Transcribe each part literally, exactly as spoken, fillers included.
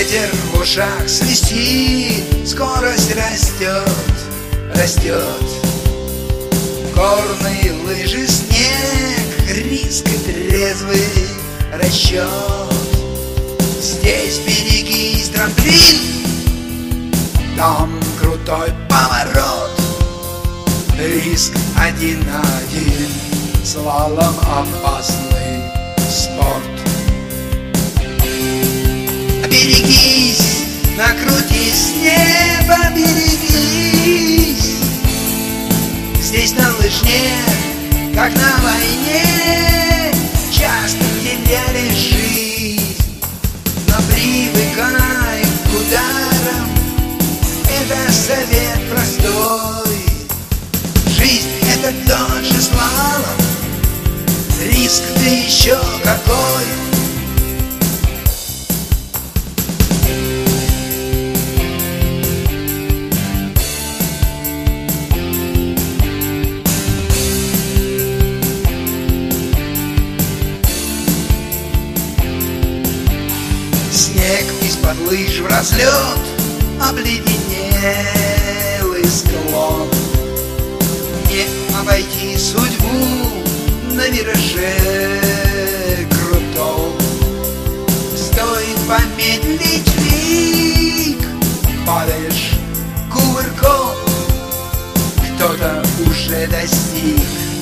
Ветер в ушах свистит, скорость растет, растет. Горные лыжи, снег, риск и трезвый расчет. Здесь берегись, трамплин, там крутой поворот. Риск один на один, слалом опасный спорт. Берегись, накрутись, небо, берегись. Здесь на лыжне, как на войне, часто теряли жизнь. Но привыкай к ударам, это совет простой. Жизнь — это тот же слалом, риск да еще какой. Снег из-под лыж в разлет, обледенелый склон. Не обойти судьбу на вираже крутом. Стоит помедлить миг, падаешь кувырком. Кто-то уже достиг,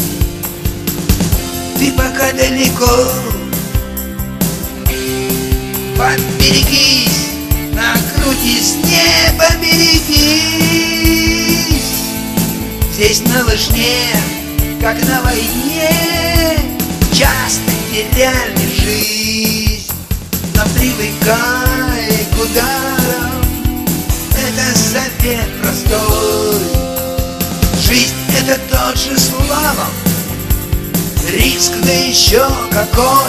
ты пока далеко. Поберегись, накрутись, небо, берегись. Здесь на лыжне, как на войне, часто теряли жизнь. Но привыкай к ударам, это совет простой. Жизнь — это тот же слалом, риск да еще какой.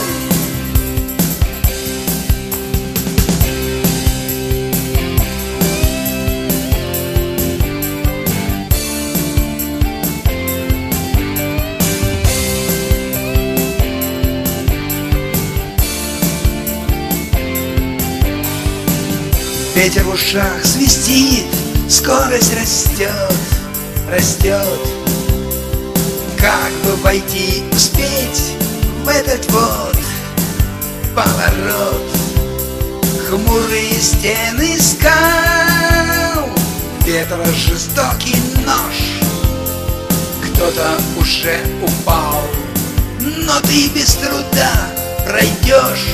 Ветер в ушах свистит, скорость растет, растет. Как бы войти, успеть в этот вот поворот? Хмурые стены скал, ветра жестокий нож. Кто-то уже упал, но ты без труда пройдешь.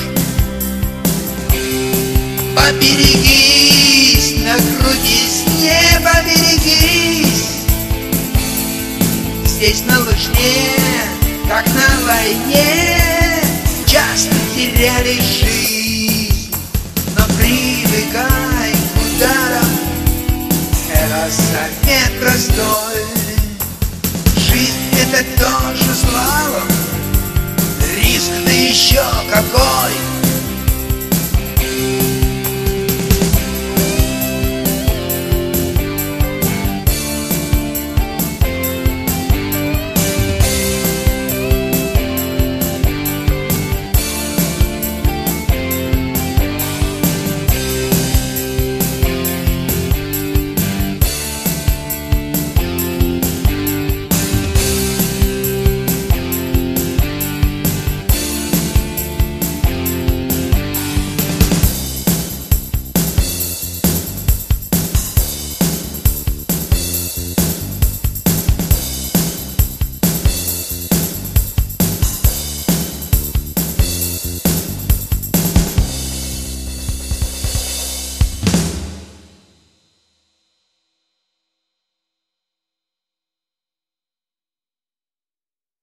Поберегись, накрутись, небо, берегись. Здесь на лыжне, как на войне, часто теряли жизнь. Но привыкай к ударам, это совет простой. Жизнь — это тоже слалом, риск да еще какой.